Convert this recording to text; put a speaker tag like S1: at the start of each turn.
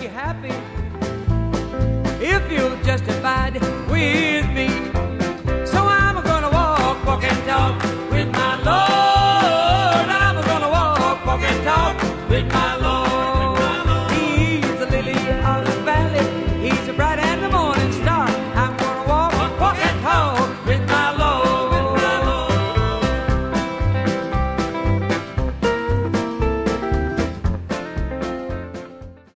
S1: make you happy if you'll just abide with me.